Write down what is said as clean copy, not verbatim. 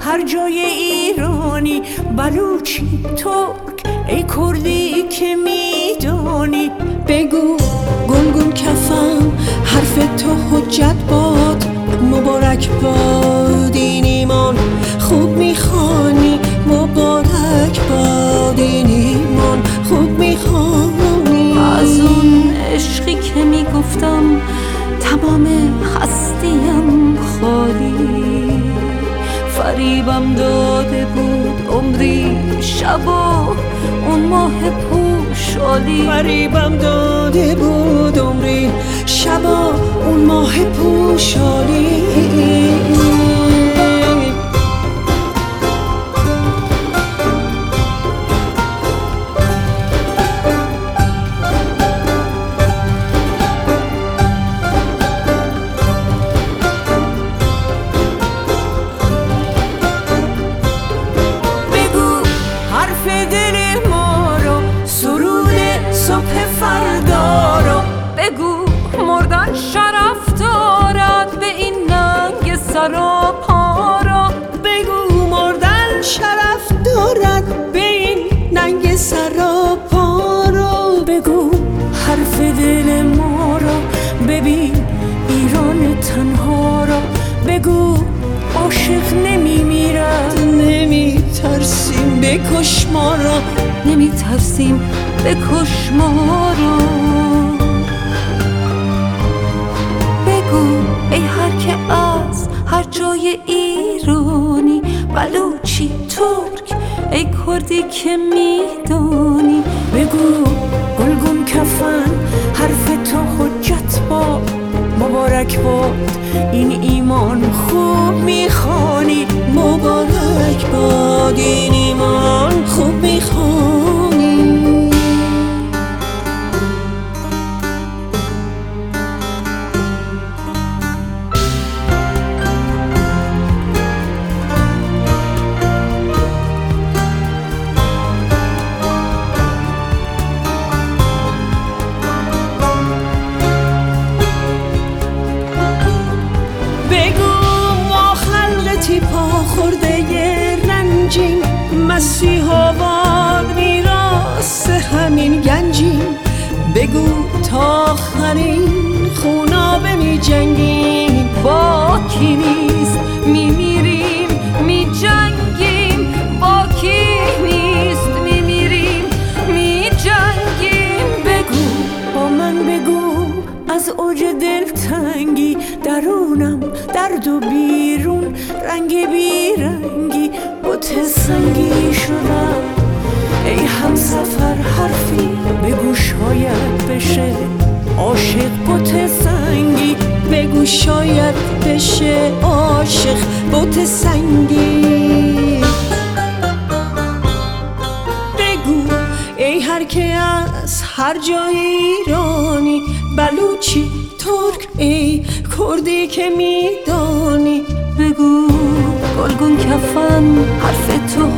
هر جای ایرانی، بلوچی، ترک، ای کردی که میدانی. بگو گلگون کفم حرف تو حجت باد، مبارک باد این ایمان خوب میخوانی، مبارک باد این ایمان خوب میخوانی. از اون عشقی که میگفتم تمام هستیم خالی، فریبم داده بود عمری شب و اون ماه پوشالی. فریبم داده بود عمری شب و اون ماه پوشالی. مردن شرف دارد به این ننگ سراپا را. بگو مردن شرف دارد به این ننگ سراپا را. بگو حرف دل ما را، ببین ایران تنها را. بگو عاشق نمیمیرد، نمی ترسیم بکش ما را، نمی ترسیم بکش ما را. ای هر که از هر جای ایرانی، بلوچی، ترک، ای کردی که میدانی. بگو گلگون کفن حرف تو حجت باد، مبارک باد این ایمان خوب میخوانی. مبارک باد این ایمان خوب میخوانی. پا خورده رنجیم، مسیحا وار میراث همین گنجیم. بگو تا آخرین خونابه می جنگیم، با کی نیست میمیریم می جنگیم. با کی نیست میمیریم می جنگیم. بگو با من بگو از اوج دلتنگی، درونم درد و بیرون رنگ بیرنگی. بت سنگی شدم ای همسفر حرفی، بگو شاید بشه عاشق بت سنگی. بگو شاید بشه عاشق بت سنگی. بگو ای هر که از هر جای ایرانی، بلوچی، ترک، ای کردی که میدانی. بگو گلگون کفن حرف تو